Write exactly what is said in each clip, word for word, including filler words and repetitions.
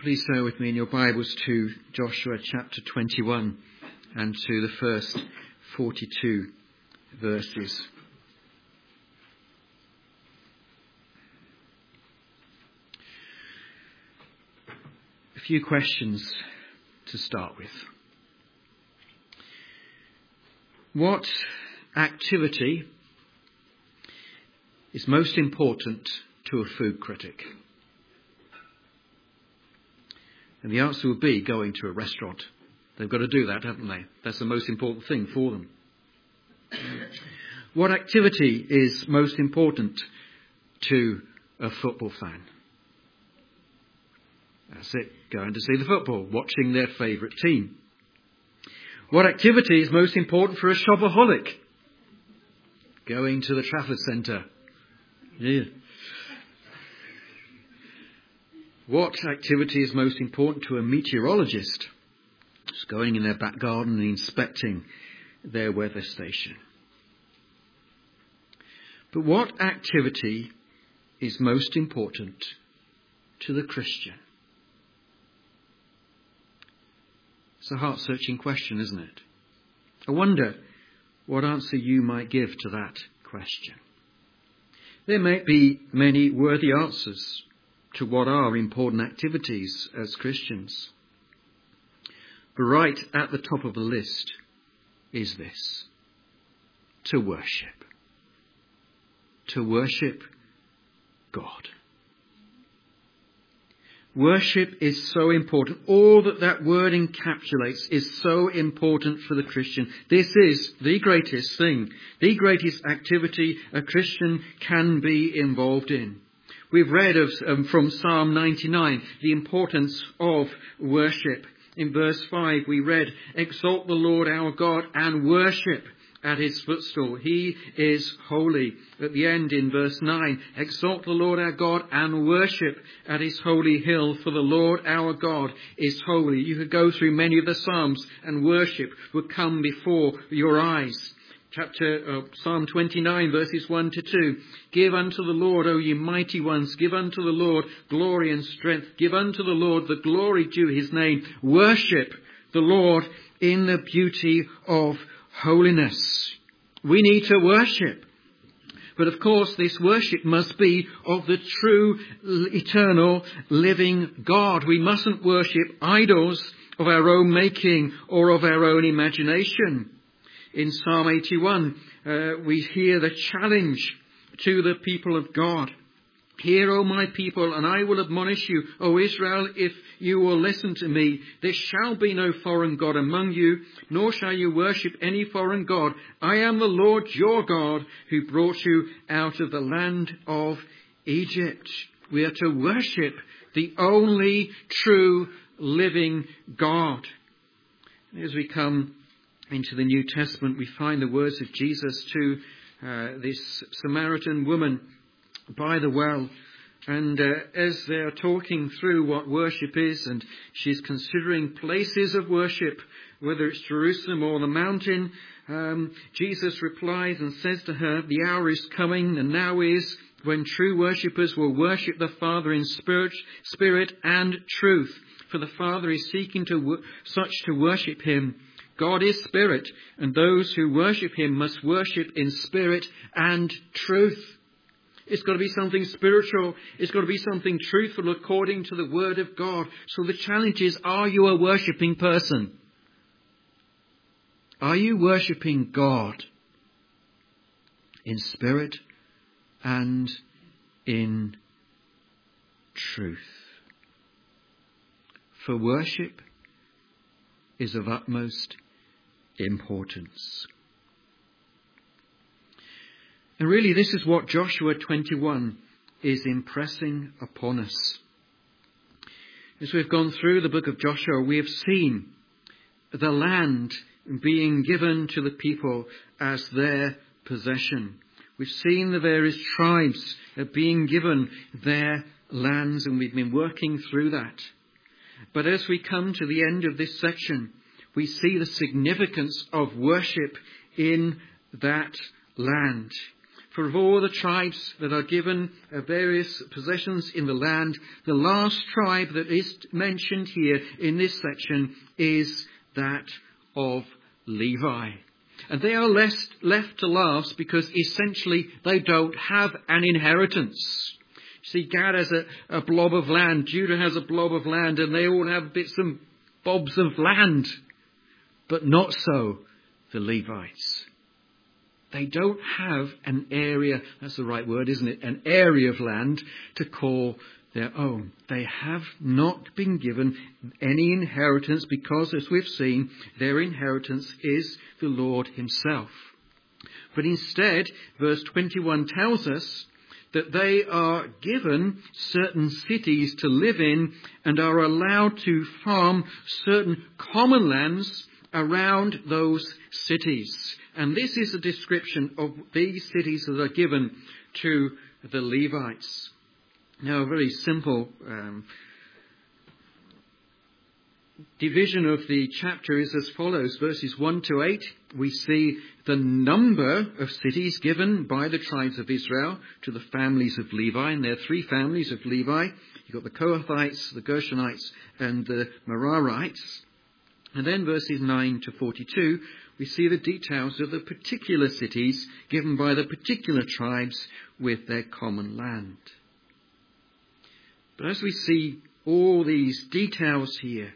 Please turn with me in your Bibles to Joshua chapter twenty-one and to the first forty-two verses. A few questions to start with. What activity is most important to a food critic? And the answer would be going to a restaurant. They've got to do that, haven't they? That's the most important thing for them. What activity is most important to a football fan? That's it, going to see the football, watching their favourite team. What activity is most important for a shopaholic? Going to the Trafford Centre. Yeah. What activity is most important to a meteorologist? Just going in their back garden and inspecting their weather station. But what activity is most important to the Christian? It's a heart-searching question, isn't it? I wonder what answer you might give to that question. There may be many worthy answers to what are important activities as Christians. But right at the top of the list is this: to worship. To worship God. Worship is so important. All that that word encapsulates is so important for the Christian. This is the greatest thing, the greatest activity a Christian can be involved in. We've read of, um, from Psalm ninety-nine the importance of worship. In verse five we read, "Exalt the Lord our God and worship at his footstool. He is holy." At the end in verse nine, "Exalt the Lord our God and worship at his holy hill, for the Lord our God is holy." You could go through many of the Psalms and worship would come before your eyes. Chapter uh, Psalm twenty-nine, verses one to two. "Give unto the Lord, O ye mighty ones, give unto the Lord glory and strength. Give unto the Lord the glory due his name. Worship the Lord in the beauty of holiness." We need to worship. But of course, this worship must be of the true, eternal, living God. We mustn't worship idols of our own making or of our own imagination. In Psalm eighty-one, uh, we hear the challenge to the people of God. "Hear, O my people, and I will admonish you, O Israel, if you will listen to me. There shall be no foreign God among you, nor shall you worship any foreign God. I am the Lord your God, who brought you out of the land of Egypt." We are to worship the only true living God. As we come into the New Testament, we find the words of Jesus to uh, this Samaritan woman by the well. And uh, as they're talking through what worship is, and she's considering places of worship, whether it's Jerusalem or the mountain, um, Jesus replies and says to her, "The hour is coming, and now is, when true worshippers will worship the Father in spirit, spirit and truth. For the Father is seeking to wo- such to worship him. God is spirit, and those who worship him must worship in spirit and truth." It's got to be something spiritual. It's got to be something truthful according to the word of God. So the challenge is, are you a worshipping person? Are you worshipping God in spirit and in truth? For worship is of utmost importance. And really, this is what Joshua twenty-one is impressing upon us. As we've gone through the book of Joshua, we have seen the land being given to the people as their possession. We've seen the various tribes being given their lands, and we've been working through that. But as we come to the end of this section, we see the significance of worship in that land. For of all the tribes that are given uh, various possessions in the land, the last tribe that is mentioned here in this section is that of Levi. And they are left, left to last because essentially they don't have an inheritance. See, Gad has a, a blob of land, Judah has a blob of land, and they all have bits and bobs of land. But not so the Levites. They don't have an area, that's the right word, isn't it? An area of land to call their own. They have not been given any inheritance because, as we've seen, their inheritance is the Lord himself. But instead, verse twenty-one tells us that they are given certain cities to live in and are allowed to farm certain common lands around those cities. And this is a description of these cities that are given to the Levites. Now, a very simple um, division of the chapter is as follows. Verses one to eight, we see the number of cities given by the tribes of Israel to the families of Levi. And there are three families of Levi. You've got the Kohathites, the Gershonites, and the Merarites. And then verses nine to forty-two, we see the details of the particular cities given by the particular tribes with their common land. But as we see all these details here,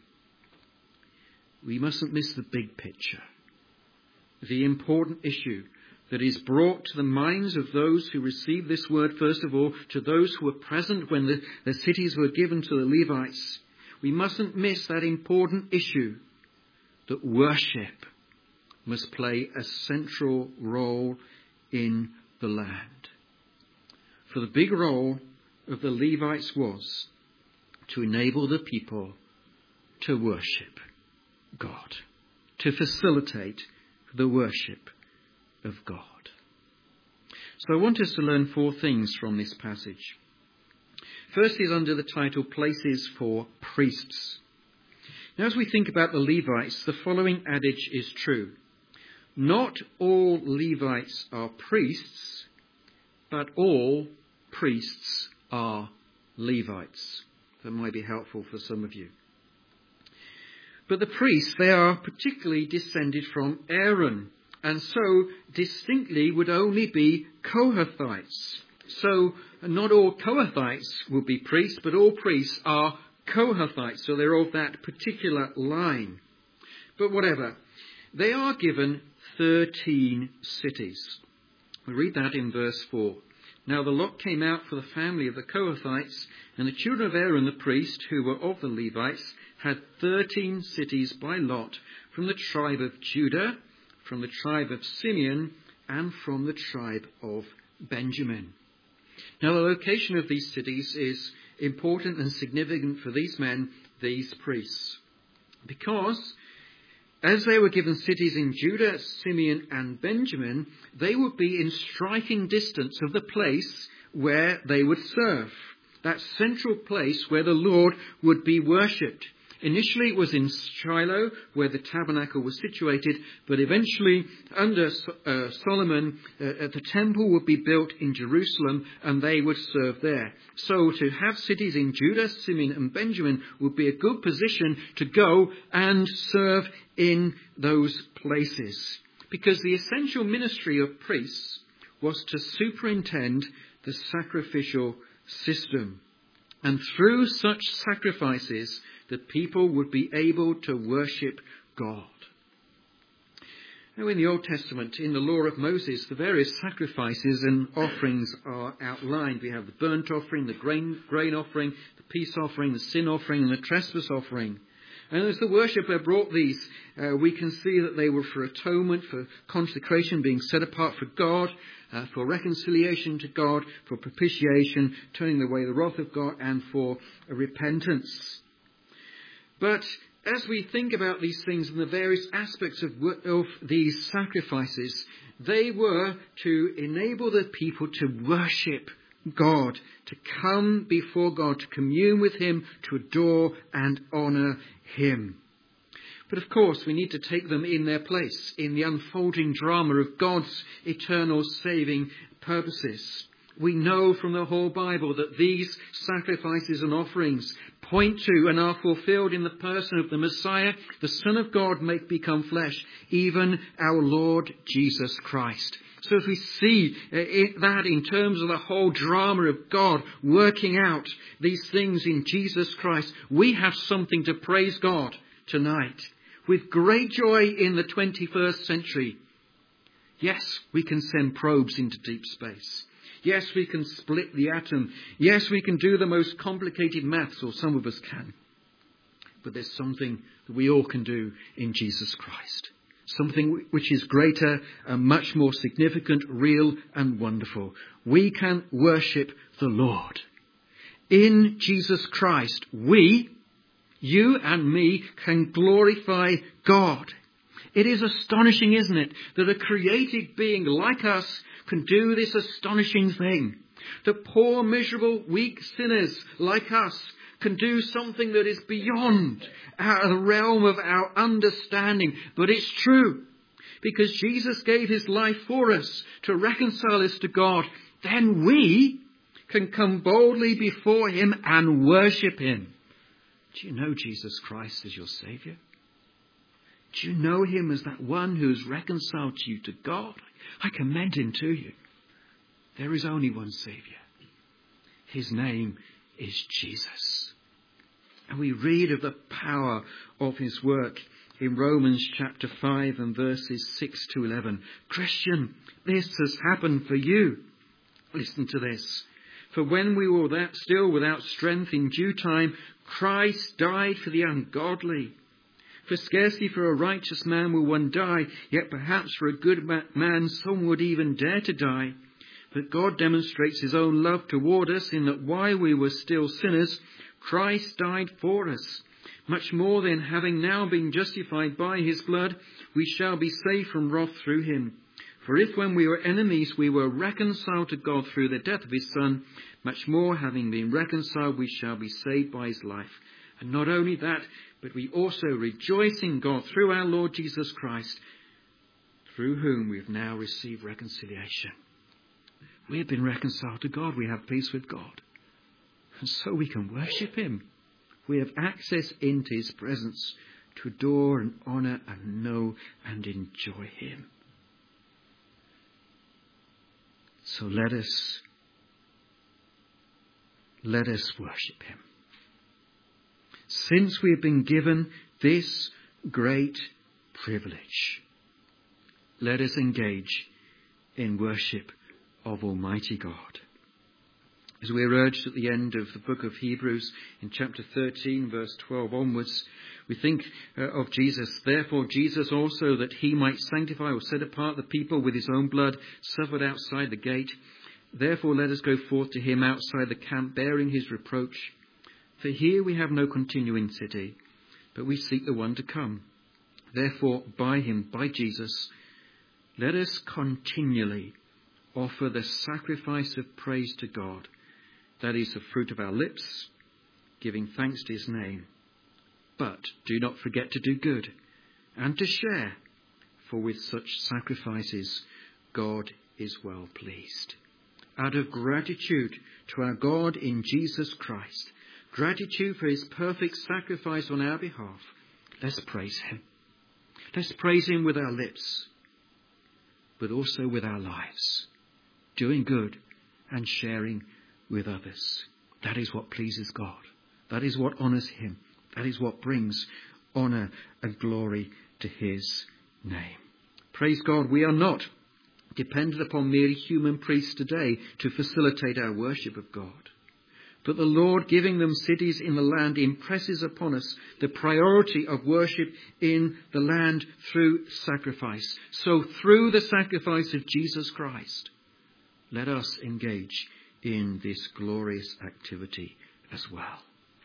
we mustn't miss the big picture, the important issue that is brought to the minds of those who receive this word, first of all, to those who were present when the, the cities were given to the Levites. We mustn't miss that important issue that worship must play a central role in the land. For the big role of the Levites was to enable the people to worship God, to facilitate the worship of God. So I want us to learn four things from this passage. First is under the title Places for Priests. Now, as we think about the Levites, the following adage is true. Not all Levites are priests, but all priests are Levites. That might be helpful for some of you. But the priests, they are particularly descended from Aaron, and so distinctly would only be Kohathites. So not all Kohathites will be priests, but all priests are Kohathites, so they're of that particular line. But whatever, they are given thirteen cities. We read that in verse four. Now the lot came out for the family of the Kohathites, and the children of Aaron the priest, who were of the Levites, had thirteen cities by lot from the tribe of Judah, from the tribe of Simeon, and from the tribe of Benjamin. Now the location of these cities is important and significant for these men, these priests, because as they were given cities in Judah, Simeon and Benjamin, they would be in striking distance of the place where they would serve, that central place where the Lord would be worshipped. Initially it was in Shiloh where the tabernacle was situated, but eventually under uh, Solomon uh, the temple would be built in Jerusalem and they would serve there. So to have cities in Judah, Simeon and Benjamin would be a good position to go and serve in those places. Because the essential ministry of priests was to superintend the sacrificial system. And through such sacrifices, the people would be able to worship God. Now in the Old Testament, in the law of Moses, the various sacrifices and offerings are outlined. We have the burnt offering, the grain, grain offering, the peace offering, the sin offering, and the trespass offering. And as the worshipper brought these, uh, we can see that they were for atonement, for consecration, being set apart for God, uh, for reconciliation to God, for propitiation, turning away the wrath of God, and for repentance. But as we think about these things and the various aspects of, of these sacrifices, they were to enable the people to worship God, to come before God, to commune with him, to adore and honour him. But of course, we need to take them in their place in the unfolding drama of God's eternal saving purposes. We know from the whole Bible that these sacrifices and offerings point to and are fulfilled in the person of the Messiah, the Son of God, made become flesh, even our Lord Jesus Christ. So as we see that in terms of the whole drama of God working out these things in Jesus Christ, we have something to praise God tonight. With great joy in the twenty-first century. Yes, we can send probes into deep space. Yes, we can split the atom. Yes, we can do the most complicated maths, or some of us can. But there's something that we all can do in Jesus Christ. Something which is greater and much more significant, real and wonderful. We can worship the Lord. In Jesus Christ, we, you and me, can glorify God. It is astonishing, isn't it, that a created being like us can do this astonishing thing. That poor, miserable, weak sinners like us can do something that is beyond our, the realm of our understanding. But it's true. Because Jesus gave his life for us to reconcile us to God. Then we can come boldly before him and worship him. Do you know Jesus Christ as your Saviour? Do you know him as that one who has reconciled you to God? I commend him to you. There is only one Saviour. His name is Jesus. And we read of the power of his work in Romans chapter five and verses six to eleven. Christian, this has happened for you. Listen to this. For when we were that still without strength, in due time, Christ died for the ungodly. For scarcely for a righteous man will one die, yet perhaps for a good man some would even dare to die. But God demonstrates his own love toward us in that while we were still sinners, Christ died for us. Much more then, having now been justified by his blood, we shall be saved from wrath through him. For if when we were enemies we were reconciled to God through the death of his Son, much more having been reconciled we shall be saved by his life. And not only that, but we also rejoice in God through our Lord Jesus Christ, through whom we have now received reconciliation. We have been reconciled to God. We have peace with God. And so we can worship him. We have access into his presence to adore and honour and know and enjoy him. So let us, let us worship him. Since we have been given this great privilege, let us engage in worship of Almighty God. As we are urged at the end of the book of Hebrews in chapter thirteen, verse twelve onwards, we think uh, of Jesus. Therefore Jesus also, that he might sanctify or set apart the people with his own blood, suffered outside the gate. Therefore let us go forth to him outside the camp, bearing his reproach. For here we have no continuing city, but we seek the one to come. Therefore, by him, by Jesus, let us continually offer the sacrifice of praise to God. That is the fruit of our lips, giving thanks to his name. But do not forget to do good and to share, for with such sacrifices God is well pleased. Out of gratitude to our God in Jesus Christ, gratitude for his perfect sacrifice on our behalf, let's praise him. Let's praise him with our lips, but also with our lives, doing good and sharing with others. That is what pleases God. That is what honours him. That is what brings honour and glory to his name. Praise God, we are not dependent upon merely human priests today to facilitate our worship of God. But the Lord, giving them cities in the land, impresses upon us the priority of worship in the land through sacrifice. So through the sacrifice of Jesus Christ, let us engage in this glorious activity as well.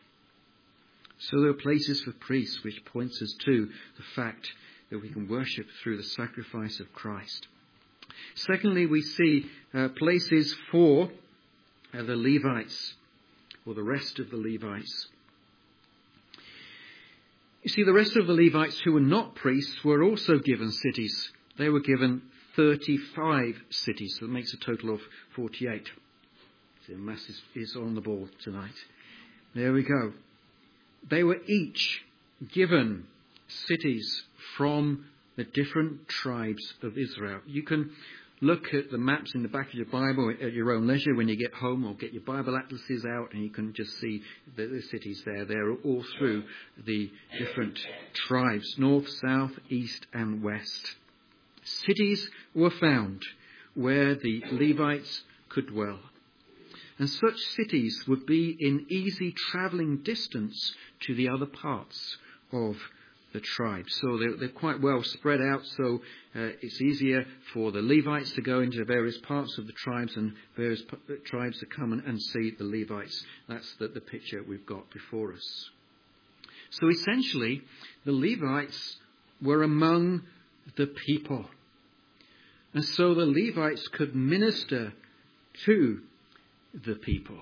So there are places for priests which points us to the fact that we can worship through the sacrifice of Christ. Secondly, we see uh, places for uh, the Levites, or the rest of the Levites. You see, the rest of the Levites who were not priests were also given cities. They were given thirty-five cities. So that makes a total of forty-eight. So the mass is, is on the ball tonight. There we go. They were each given cities from the different tribes of Israel. You can look at the maps in the back of your Bible at your own leisure when you get home, or get your Bible atlases out, and you can just see the, the cities there. They're all through the different tribes, north, south, east and west. Cities were found where the Levites could dwell. And such cities would be in easy travelling distance to the other parts of the tribe. So they're, they're quite well spread out, so uh, it's easier for the Levites to go into various parts of the tribes and various p- tribes to come and, and see the Levites. That's the, the picture we've got before us. So essentially, the Levites were among the people. And so the Levites could minister to the people.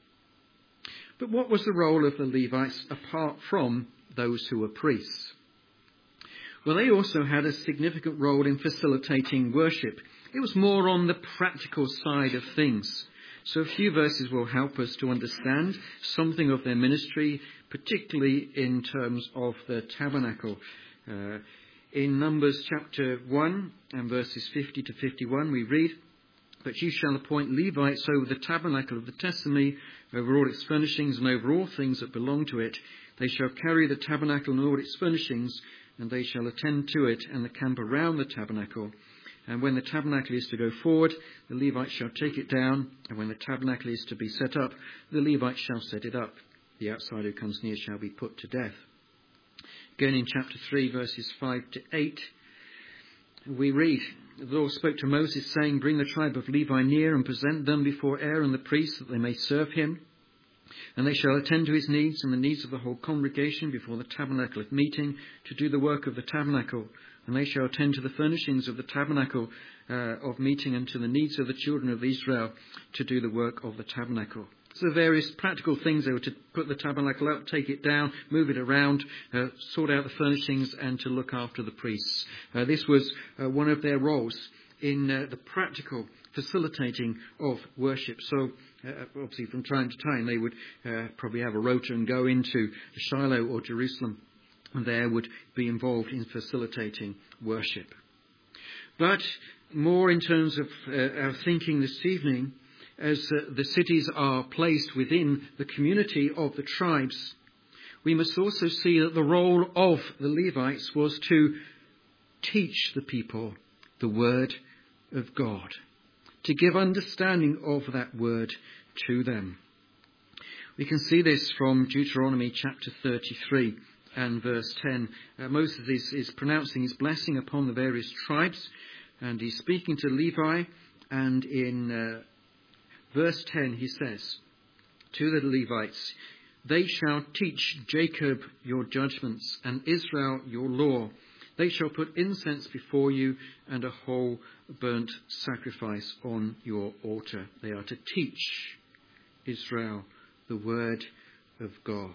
But what was the role of the Levites apart from those who were priests? Well, they also had a significant role in facilitating worship. It was more on the practical side of things. So a few verses will help us to understand something of their ministry, particularly in terms of the tabernacle. Uh, in Numbers chapter one and verses fifty to fifty-one, we read, "But you shall appoint Levites over the tabernacle of the testimony, over all its furnishings and over all things that belong to it. They shall carry the tabernacle and all its furnishings, and they shall attend to it and the camp around the tabernacle. And when the tabernacle is to go forward, the Levites shall take it down. And when the tabernacle is to be set up, the Levites shall set it up. The outsider who comes near shall be put to death." Again in chapter three, verses five to eight, we read, "The Lord spoke to Moses, saying, Bring the tribe of Levi near and present them before Aaron the priest, that they may serve him. And they shall attend to his needs and the needs of the whole congregation before the tabernacle of meeting, to do the work of the tabernacle. And they shall attend to the furnishings of the tabernacle uh, of meeting, and to the needs of the children of Israel, to do the work of the tabernacle." So various practical things. They were to put the tabernacle up, take it down, move it around, uh, sort out the furnishings, and to look after the priests. Uh, this was uh, one of their roles in uh, the practical facilitating of worship. So uh, obviously from time to time they would uh, probably have a rota and go into Shiloh or Jerusalem, and there would be involved in facilitating worship. But more in terms of uh, our thinking this evening, as uh, the cities are placed within the community of the tribes, we must also see that the role of the Levites was to teach the people the word of God, to give understanding of that word to them. We can see this from Deuteronomy chapter thirty-three and verse ten. Uh, Moses is, is pronouncing his blessing upon the various tribes, and he's speaking to Levi, and in uh, verse ten he says to the Levites, "They shall teach Jacob your judgments and Israel your law. They shall put incense before you and a whole burnt sacrifice on your altar." They are to teach Israel the word of God.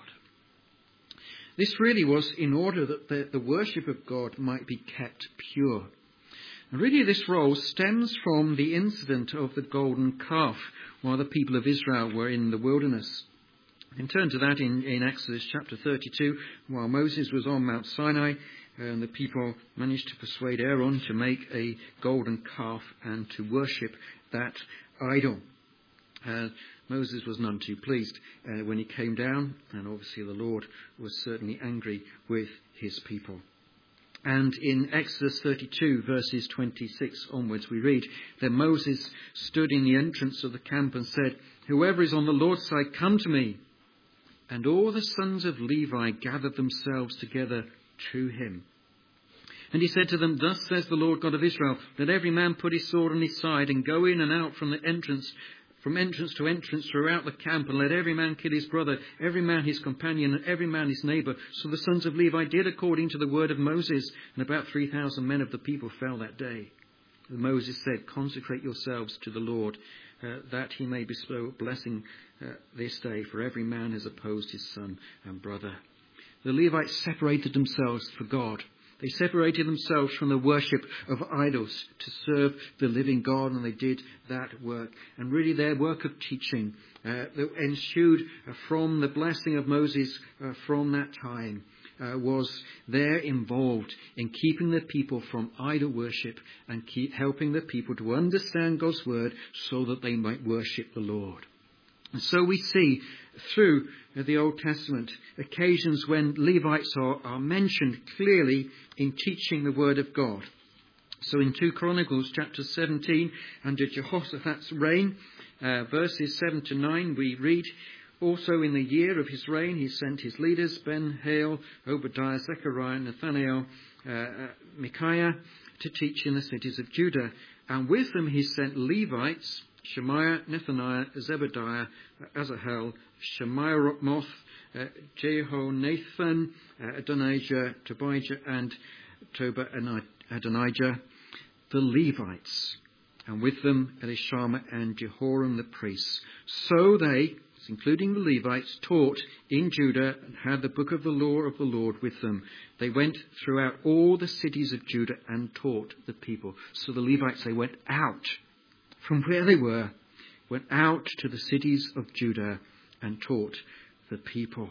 This really was in order that the, the worship of God might be kept pure. And really this role stems from the incident of the golden calf while the people of Israel were in the wilderness. You can turn to that in, in Exodus chapter thirty-two, while Moses was on Mount Sinai, and the people managed to persuade Aaron to make a golden calf and to worship that idol. Uh, Moses was none too pleased uh, when he came down, and obviously the Lord was certainly angry with his people. And in Exodus thirty-two, verses twenty-six onwards, we read, "Then Moses stood in the entrance of the camp and said, 'Whoever is on the Lord's side, come to me.' And all the sons of Levi gathered themselves together to him. And he said to them, 'Thus says the Lord God of Israel, let every man put his sword on his side and go in and out from the entrance, from entrance to entrance throughout the camp, and let every man kill his brother, every man his companion, and every man his neighbour.' So the sons of Levi did according to the word of Moses, and about three thousand men of the people fell that day. And Moses said, 'Consecrate yourselves to the Lord, uh, that he may bestow blessing uh, this day, for every man has opposed his son and brother.'" The Levites separated themselves for God. They separated themselves from the worship of idols to serve the living God, and they did that work. And really their work of teaching uh, that ensued from the blessing of Moses uh, from that time uh, was there involved in keeping the people from idol worship and keep helping the people to understand God's word so that they might worship the Lord. And so we see through the Old Testament occasions when Levites are, are mentioned clearly in teaching the word of God. So in two Chronicles chapter seventeen, under Jehoshaphat's reign, uh, verses seven to nine, we read, "Also in the year of his reign he sent his leaders, Ben-Hail, Obadiah, Zechariah, Nathaniel, uh, uh, Micaiah, to teach in the cities of Judah. And with them he sent Levites, Shemaiah, Nethaniah, Zebediah, Asahel, Shemiramoth, uh, Jehonathan, uh, Adonijah, Tobijah, and Toba and Adonijah, the Levites, and with them Elishama and Jehoram the priests. So they, including the Levites, taught in Judah and had the book of the law of the Lord with them. They went throughout all the cities of Judah and taught the people." So the Levites, they went out from where they were, went out to the cities of Judah and taught the people.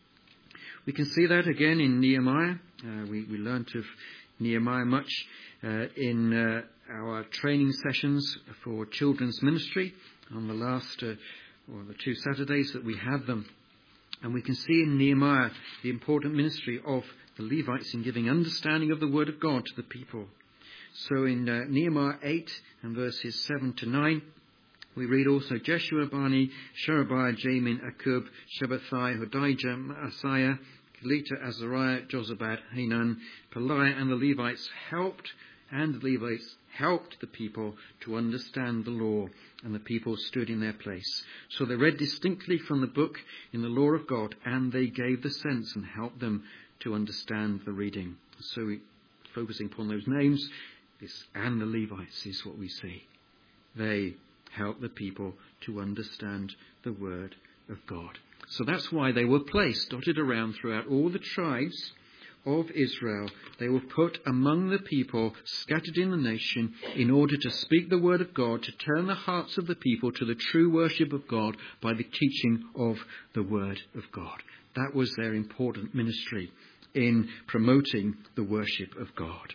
We can see that again in Nehemiah. Uh, we, we learnt of Nehemiah much uh, in uh, our training sessions for children's ministry on the last, uh, or the two Saturdays that we had them. And we can see in Nehemiah the important ministry of the Levites in giving understanding of the word of God to the people. So in uh, Nehemiah eight and verses seven to nine, we read also, "Jeshua, Bani, Sherebiah, Jamin, Akub, Shabbathai, Hodijah, Maaseiah, Kelita, Azariah, Jozabad, Hanan, Peliah, and the Levites helped, and the Levites helped the people to understand the law, and the people stood in their place. So they read distinctly from the book in the law of God, and they gave the sense and helped them to understand the reading." So we, focusing upon those names, this and the Levites is what we see. They help the people to understand the word of God. So that's why they were placed, dotted around throughout all the tribes of Israel. They were put among the people scattered in the nation in order to speak the word of God, to turn the hearts of the people to the true worship of God by the teaching of the word of God. That was their important ministry in promoting the worship of God.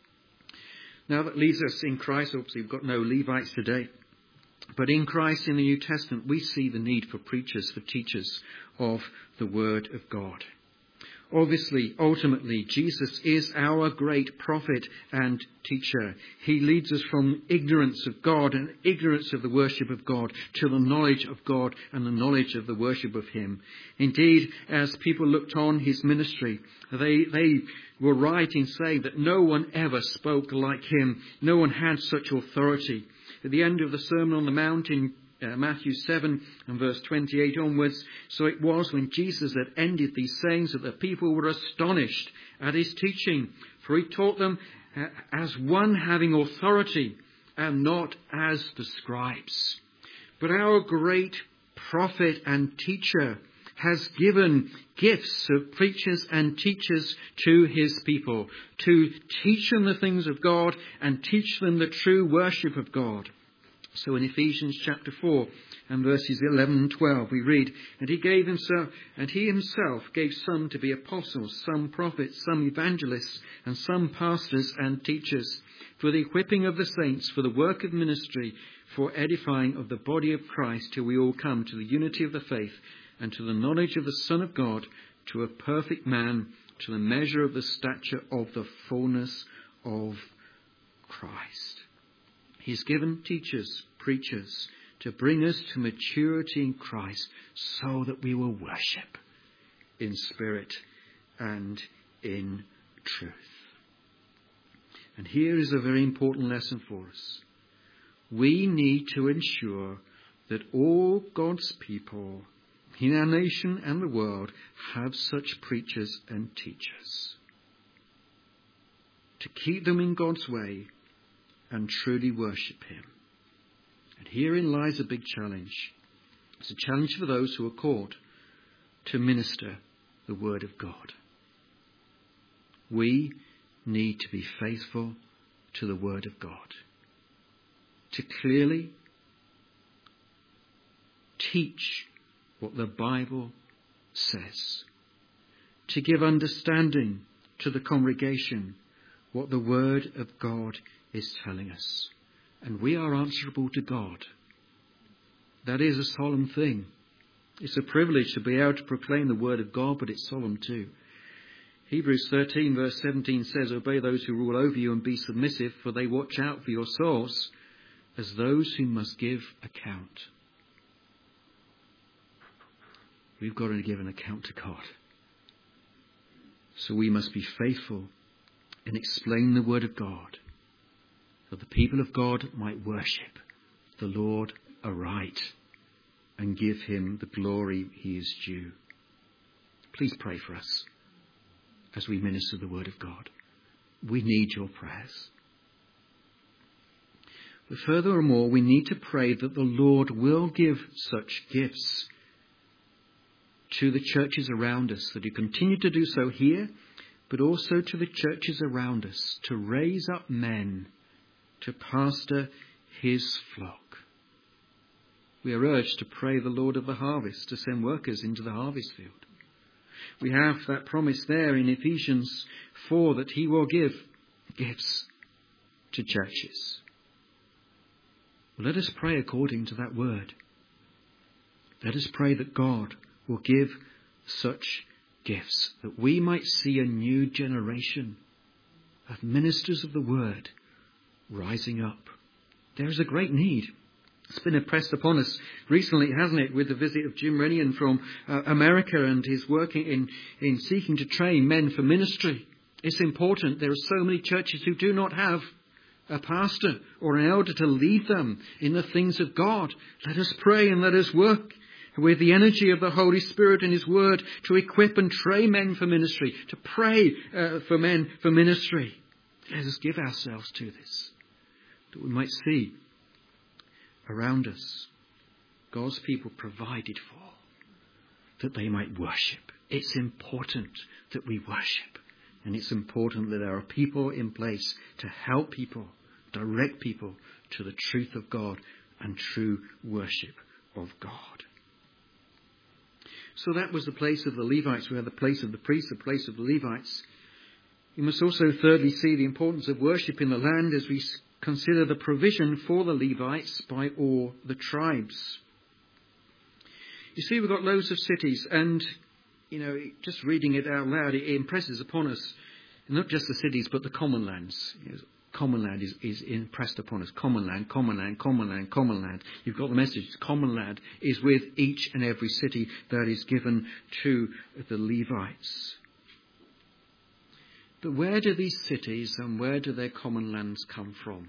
Now that leaves us in Christ. Obviously we've got no Levites today. But in Christ, in the New Testament, we see the need for preachers, for teachers of the Word of God. Obviously, ultimately, Jesus is our great prophet and teacher. He leads us from ignorance of God and ignorance of the worship of God to the knowledge of God and the knowledge of the worship of Him. Indeed, as people looked on his ministry, they, they were right in saying that no one ever spoke like him. No one had such authority. At the end of the Sermon on the Mount in uh, Matthew seven and verse twenty-eight onwards, "So it was when Jesus had ended these sayings that the people were astonished at his teaching, for he taught them uh, as one having authority and not as the scribes." But our great prophet and teacher has given gifts of preachers and teachers to his people to teach them the things of God and teach them the true worship of God. So in Ephesians chapter four and verses eleven and twelve we read, "And he gave himself, and he himself gave some to be apostles, some prophets, some evangelists, and some pastors and teachers, for the equipping of the saints, for the work of ministry, for edifying of the body of Christ, till we all come to the unity of the faith and to the knowledge of the Son of God, to a perfect man, to the measure of the stature of the fullness of Christ." He's given teachers, preachers, to bring us to maturity in Christ so that we will worship in spirit and in truth. And here is a very important lesson for us. We need to ensure that all God's people in our nation and the world have such preachers and teachers, to keep them in God's way and truly worship him. And herein lies a big challenge. It's a challenge for those who are called to minister the word of God. We need to be faithful to the word of God, to clearly teach what the Bible says, to give understanding to the congregation what the word of God is telling us. And we are answerable to God. That is a solemn thing. It's a privilege to be able to proclaim the word of God, but it's solemn too. Hebrews thirteen verse seventeen says, "Obey those who rule over you and be submissive, for they watch out for your souls as those who must give account." We've got to give an account to God. So we must be faithful and explain the word of God, that the people of God might worship the Lord aright and give him the glory he is due. Please pray for us as we minister the word of God. We need your prayers. But furthermore, we need to pray that the Lord will give such gifts to the churches around us, that he continue to do so here, but also to the churches around us, to raise up men to pastor his flock. We are urged to pray the Lord of the harvest to send workers into the harvest field. We have that promise there in Ephesians four that he will give gifts to churches. Let us pray according to that word. Let us pray that God will give such gifts, that we might see a new generation of ministers of the word rising up. There is a great need. It's been impressed upon us recently, hasn't it, with the visit of Jim Rennion from uh, America and his work in, in seeking to train men for ministry. It's important. There are so many churches who do not have a pastor or an elder to lead them in the things of God. Let us pray and let us work with the energy of the Holy Spirit and his word to equip and train men for ministry, to pray uh, for men for ministry. Let us give ourselves to this, that we might see around us God's people provided for, that they might worship. It's important that we worship, and it's important that there are people in place to help people, direct people to the truth of God and true worship of God. So that was the place of the Levites. We had the place of the priests, the place of the Levites. We must also thirdly see the importance of worship in the land as we consider the provision for the Levites by all the tribes. You see, we've got loads of cities, and, you know, just reading it out loud, it impresses upon us, not just the cities, but the common lands. You know, common land is, is impressed upon us. Common land, common land, common land, common land. You've got the message. Common land is with each and every city that is given to the Levites. But where do these cities and where do their common lands come from?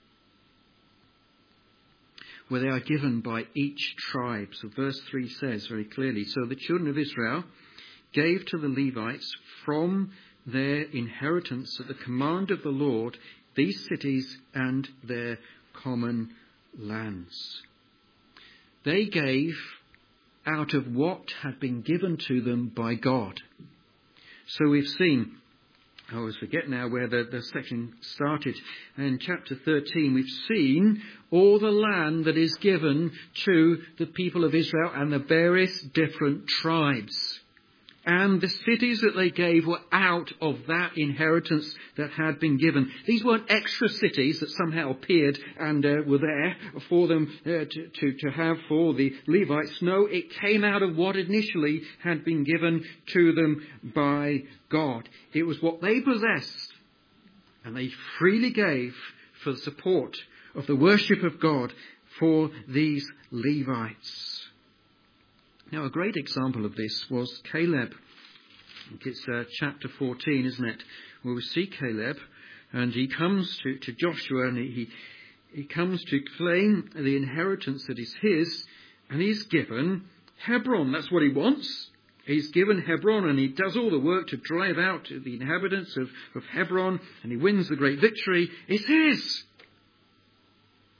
Well, they are given by each tribe. So verse three says very clearly, "So the children of Israel gave to the Levites from their inheritance at the command of the Lord these cities and their common lands." They gave out of what had been given to them by God. So we've seen, I always forget now where the, the section started. In chapter thirteen, we've seen all the land that is given to the people of Israel and the various different tribes. And the cities that they gave were out of that inheritance that had been given. These weren't extra cities that somehow appeared and uh, were there for them uh, to, to, to have for the Levites. No, it came out of what initially had been given to them by God. It was what they possessed, and they freely gave for the support of the worship of God for these Levites. Now, a great example of this was Caleb. I think it's uh, chapter fourteen, isn't it? Where we see Caleb, and he comes to, to Joshua, and he, he comes to claim the inheritance that is his, and he's given Hebron. That's what he wants. He's given Hebron, and he does all the work to drive out the inhabitants of, of Hebron, and he wins the great victory. It's his.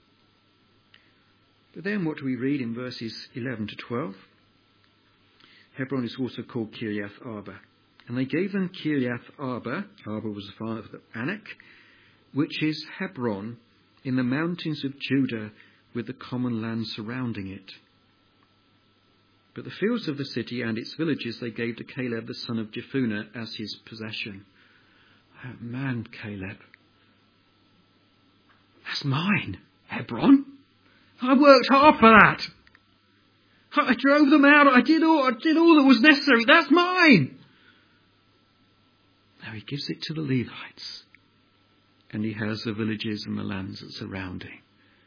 But then what do we read in verses eleven to twelve? Hebron is also called Kiriath Arba. And they gave them Kiriath Arba. Arba was the father of Anak, which is Hebron in the mountains of Judah with the common land surrounding it. But the fields of the city and its villages they gave to Caleb the son of Jephunneh as his possession. Oh, man, Caleb. That's mine, Hebron. I worked hard for that. I drove them out. I did all, I did all that was necessary. That's mine. Now he gives it to the Levites. And he has the villages and the lands that surrounding.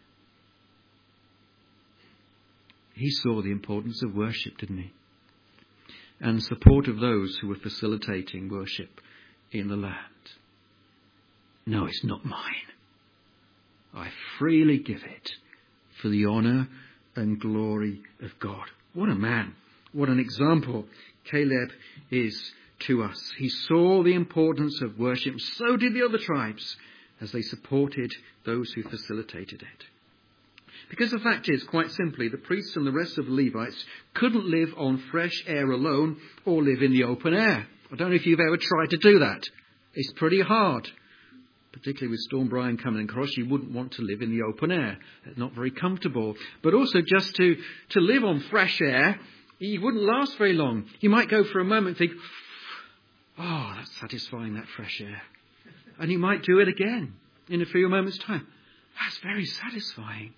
He saw the importance of worship, didn't he? And support of those who were facilitating worship in the land. No, it's not mine. I freely give it for the honour and glory of God. What a man. What an example Caleb is to us. He saw the importance of worship. So did the other tribes as they supported those who facilitated it. Because the fact is, quite simply, the priests and the rest of the Levites couldn't live on fresh air alone or live in the open air. I don't know if you've ever tried to do that. It's pretty hard. Particularly with Storm Brian coming across, you wouldn't want to live in the open air. It's not very comfortable. But also just to, to live on fresh air, you wouldn't last very long. You might go for a moment and think, oh, that's satisfying, that fresh air. And you might do it again in a few moments' time. That's very satisfying.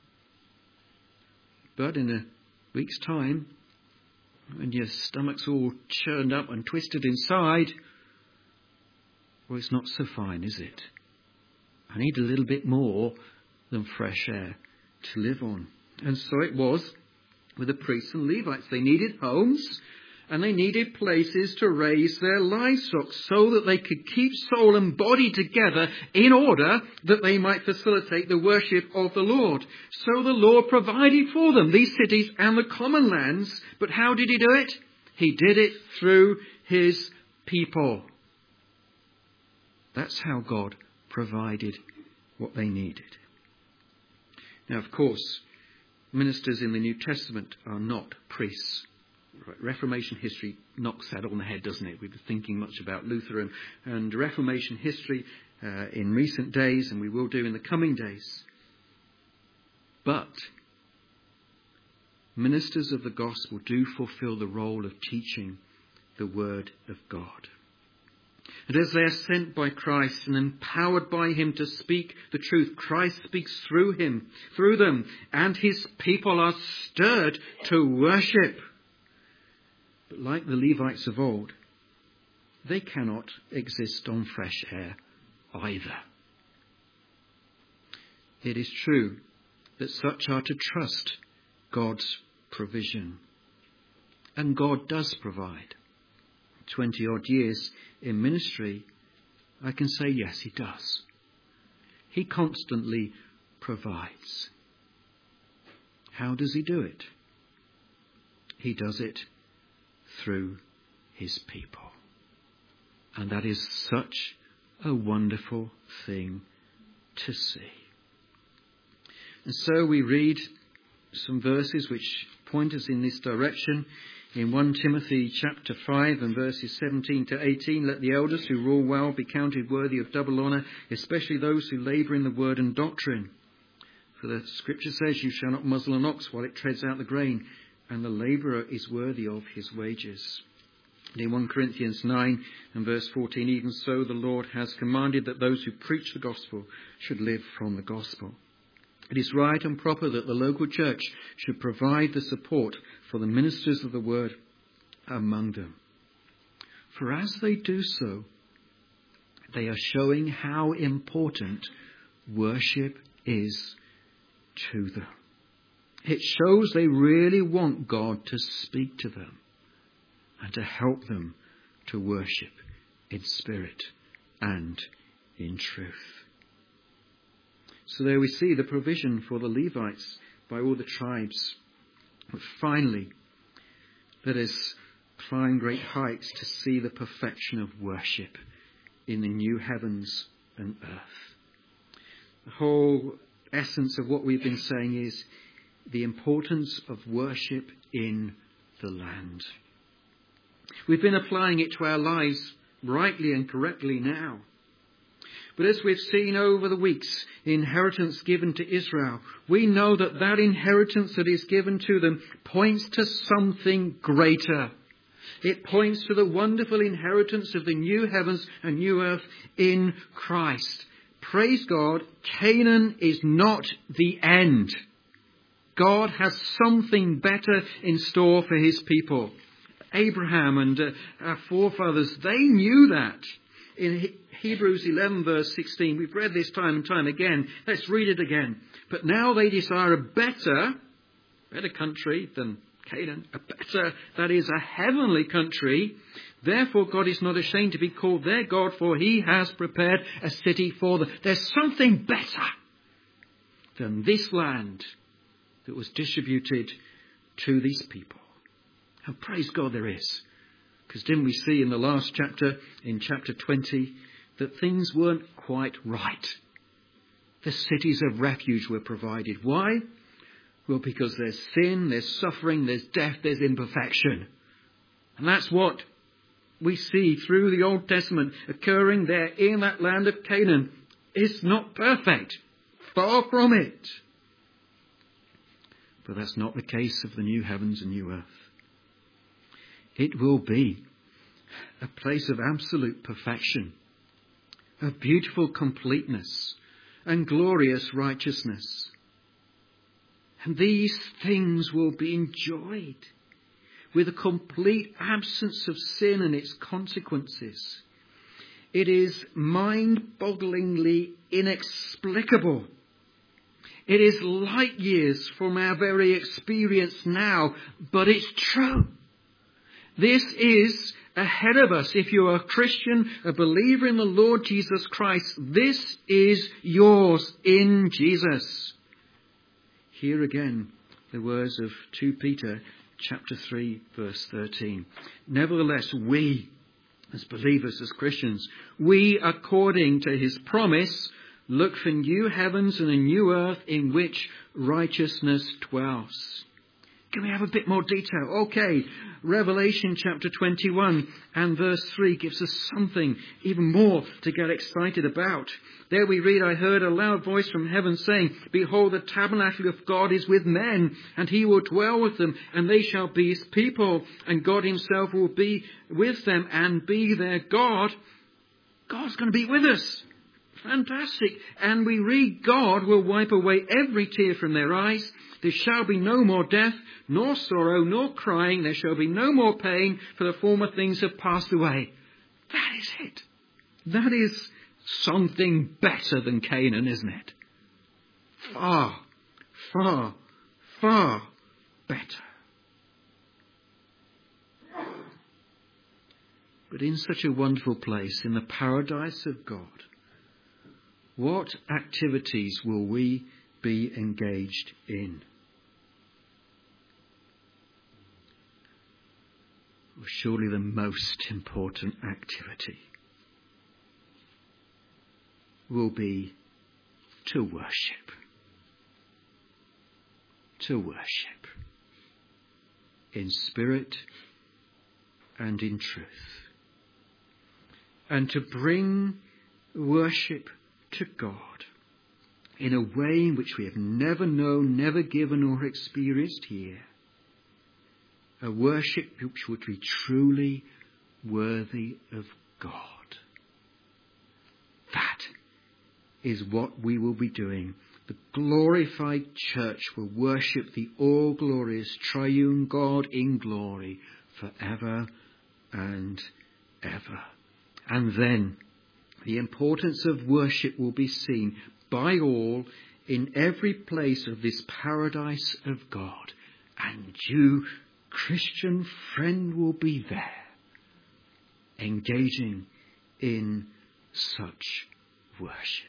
But in a week's time, when your stomach's all churned up and twisted inside, well, it's not so fine, is it? I need a little bit more than fresh air to live on. And so it was with the priests and Levites. They needed homes and they needed places to raise their livestock so that they could keep soul and body together in order that they might facilitate the worship of the Lord. So the Lord provided for them these cities and the common lands. But how did he do it? He did it through his people. That's how God provided what they needed. Now, of course, ministers in the New Testament are not priests. Reformation history knocks that on the head, doesn't it? We've been thinking much about Luther and, and Reformation history uh, in recent days, and we will do in the coming days. But ministers of the gospel do fulfill the role of teaching the word of God. And as they are sent by Christ and empowered by him to speak the truth, Christ speaks through him, through them, and his people are stirred to worship. But like the Levites of old, they cannot exist on fresh air either. It is true that such are to trust God's provision. And God does provide. Twenty odd years in ministry, I can say yes, he does. He constantly provides. How does he do it? He does it through his people. And that is such a wonderful thing to see. And so we read some verses which point us in this direction. In First Timothy chapter five and verses seventeen to eighteen, let the elders who rule well be counted worthy of double honour, especially those who labour in the word and doctrine. For the scripture says, you shall not muzzle an ox while it treads out the grain, and the labourer is worthy of his wages. And in First Corinthians nine and verse fourteen, even so the Lord has commanded that those who preach the gospel should live from the gospel. It is right and proper that the local church should provide the support for the ministers of the word among them. For as they do so, they are showing how important worship is to them. It shows they really want God to speak to them and to help them to worship in spirit and in truth. So there we see the provision for the Levites by all the tribes. But finally, let us climb great heights to see the perfection of worship in the new heavens and earth. The whole essence of what we've been saying is the importance of worship in the land. We've been applying it to our lives rightly and correctly now. But as we've seen over the weeks, the inheritance given to Israel, we know that that inheritance that is given to them points to something greater. It points to the wonderful inheritance of the new heavens and new earth in Christ. Praise God, Canaan is not the end. God has something better in store for his people. Abraham and uh, our forefathers, they knew that. In Hebrews eleven verse sixteen, we've read this time and time again. Let's read it again. But now they desire a better, better country than Canaan, a better, that is a heavenly country. Therefore God is not ashamed to be called their God, for he has prepared a city for them. There's something better than this land that was distributed to these people. And praise God there is. Because didn't we see in the last chapter, in chapter twenty, that things weren't quite right? The cities of refuge were provided. Why? Well, because there's sin, there's suffering, there's death, there's imperfection. And that's what we see through the Old Testament occurring there in that land of Canaan. It's not perfect. Far from it. But that's not the case of the new heavens and new earth. It will be a place of absolute perfection, of beautiful completeness and glorious righteousness. And these things will be enjoyed with a complete absence of sin and its consequences. It is mind-bogglingly inexplicable. It is light years from our very experience now, but it's true. This is ahead of us. If you're a Christian, a believer in the Lord Jesus Christ, this is yours in Jesus. Here again, the words of Second Peter chapter three, verse thirteen. Nevertheless, we, as believers, as Christians, we, according to his promise, look for new heavens and a new earth in which righteousness dwells. Can we have a bit more detail? Okay, Revelation chapter twenty-one and verse three gives us something even more to get excited about. There we read, I heard a loud voice from heaven saying, Behold, the tabernacle of God is with men, and he will dwell with them, and they shall be his people, and God himself will be with them and be their God. God's going to be with us. Fantastic. And we read, God will wipe away every tear from their eyes. There shall be no more death, nor sorrow, nor crying. There shall be no more pain, for the former things have passed away. That is it. That is something better than Canaan, isn't it? Far, far, far better. But in such a wonderful place, in the paradise of God, what activities will we be engaged in? Well, surely the most important activity will be to worship. To worship. In spirit and in truth. And to bring worship to God in a way in which we have never known, never given or experienced here. A worship which would be truly worthy of God. That is what we will be doing. The glorified church will worship the all-glorious triune God in glory forever and ever. And then the importance of worship will be seen by all in every place of this paradise of God. And you, Christian friend, will be there, engaging in such worship.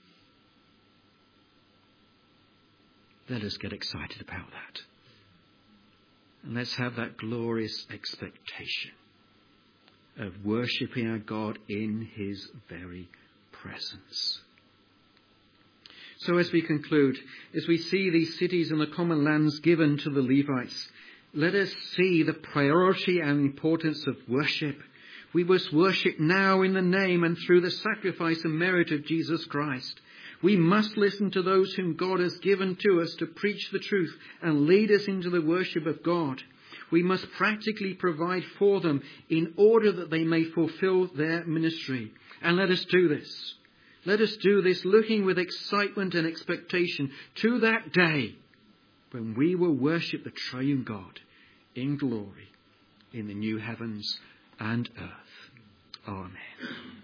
Let us get excited about that. And let's have that glorious expectation of worshipping our God in his very presence. So as we conclude, as we see these cities and the common lands given to the Levites, let us see the priority and importance of worship. We must worship now in the name and through the sacrifice and merit of Jesus Christ. We must listen to those whom God has given to us to preach the truth and lead us into the worship of God. We must practically provide for them in order that they may fulfill their ministry. And let us do this. Let us do this looking with excitement and expectation to that day when we will worship the triune God in glory in the new heavens and earth. Amen.